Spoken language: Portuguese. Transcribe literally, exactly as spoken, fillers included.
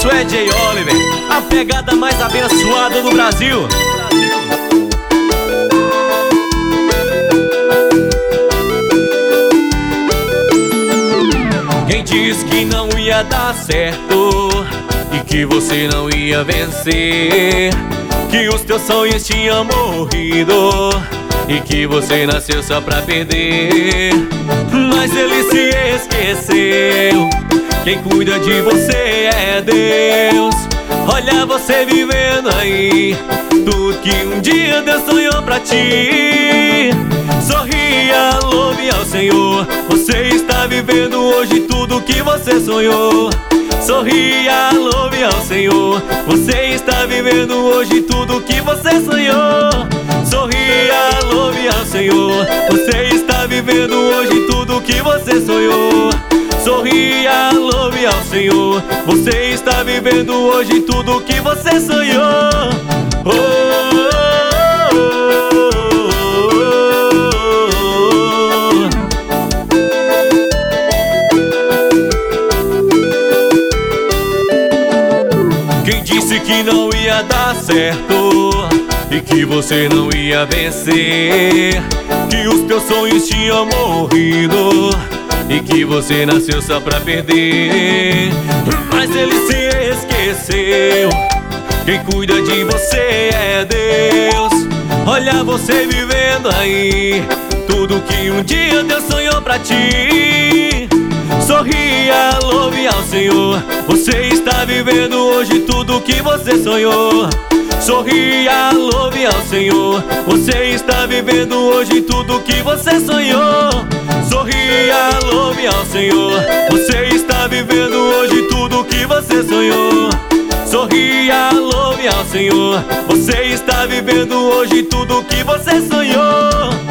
Isso é Jay Oliver, a pegada mais abençoada do Brasil. Quem disse que não ia dar certo e que você não ia vencer, que os teus sonhos tinham morrido e que você nasceu só pra perder. Mas ele se esqueceu, quem cuida de você é Deus. Olha você vivendo aí tudo que um dia Deus sonhou pra ti. Sorria, louve ao Senhor, você está vivendo hoje tudo que você sonhou. Sorria, louve ao Senhor, você está vivendo hoje tudo que você sonhou. Sorria, louve ao Senhor, você está vivendo hoje tudo que você sonhou. Sorria, louve ao Senhor, você está vivendo hoje tudo que você sonhou. Oh, oh, oh, oh. Quem disse que não ia dar certo e que você não ia vencer, que os teus sonhos tinham morrido e que você nasceu só pra perder. Mas ele se esqueceu, quem cuida de você é Deus. Olha você vivendo aí tudo que um dia Deus sonhou pra ti. Sorria, louve ao Senhor, você está vivendo hoje tudo que você sonhou. Sorria, louve ao Senhor, você está vivendo hoje tudo que você sonhou. Sorria, louve ao Senhor, você está vivendo hoje tudo que você sonhou. Sorria, louve ao Senhor, você está vivendo hoje tudo que você sonhou.